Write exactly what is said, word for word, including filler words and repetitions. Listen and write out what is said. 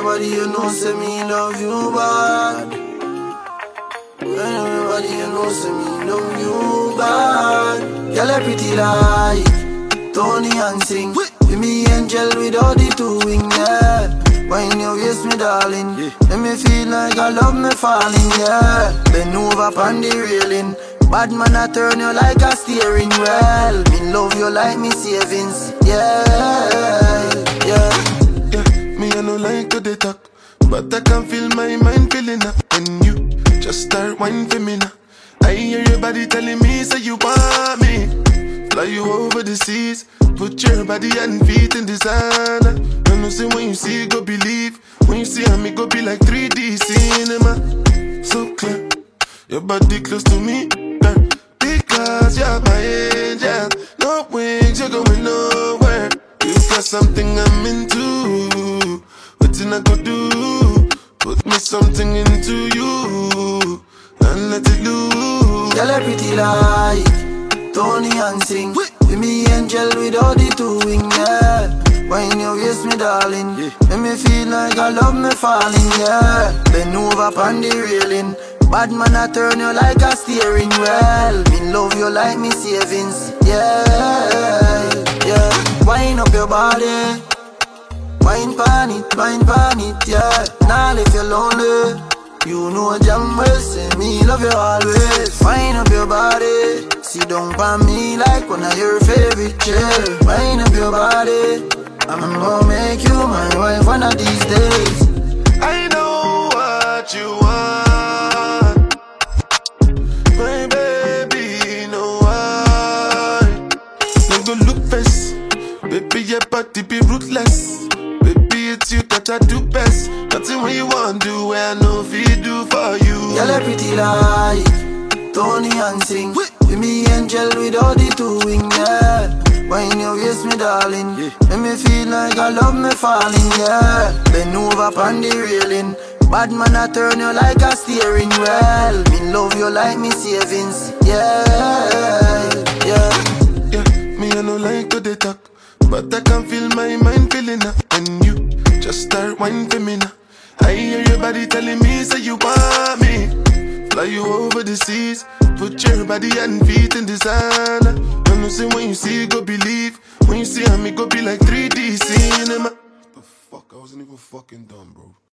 everybody you know say me love you bad. When everybody you know say me love you bad. Girl, I pretty like Tony and sing. With me angel without the two wing, yeah. When you waist me darling, yeah. Let me feel like I love me falling, yeah. Bend over pon the railing. Bad man I turn you like a steering wheel. Me love you like me savings, yeah, yeah. Yeah, me I no like to dey talk, but I can feel my mind feeling up. When you just start whining for me now, I hear your body telling me say you want me. Fly you over the seas, put your body and feet in designer. And you say when you see go believe, when you see me go be like three D cinema. So clear, your body close to me, girl, because you're my angel. No wings, you're going nowhere. You got something I'm into. What I go do? Put me something into you and let it loose. Girl, I pretty like Tony and sing. With me angel without the two wing, yeah. When you waist me darling, yeah. Make me feel like I love me falling, yeah. Bend over pon the railing. Bad man I turn you like a steering wheel. Me love you like me savings, yeah, yeah. Wind up your body, wine pon it, wine pon it, yeah. Now if you're lonely, you know damn well say me love you always. Wind up your body, sit down pon me like one of your favorite chairs. Wind up your body, I'm gonna make you my wife one of these days. I know what you want, my baby, know why. Let's go look first, baby, your body be ruthless. Baby, it's you that I do best. Nothing what you want do, where I know if you do for you. Girl, I pretty like Tony and sing. With me angel without the two wing, yeah. When you waist me darling, yeah. Make me feel like I love me falling, yeah. Bend over pon the railing. Bad man I turn you like a steering wheel. Me love you like me savings, yeah, yeah. Yeah, me I no like to dey talk, but I can feel my mind feeling up. When you just start whining for me now, I hear your body telling me say you want me. Fly you over the seas, put your body and feet in designer. And you say when you see go believe, when you see me go be like three D cinema. The fuck, I wasn't even fucking dumb, bro.